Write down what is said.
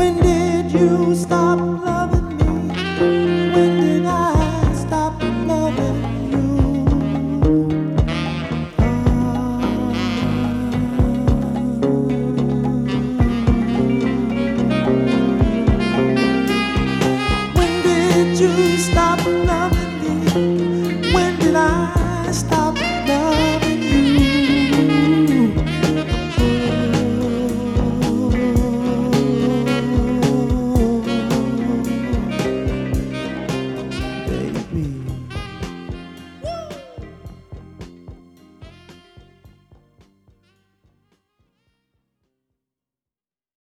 When did you stop loving me? When did I stop loving you? When did you stop loving me? When did I stop?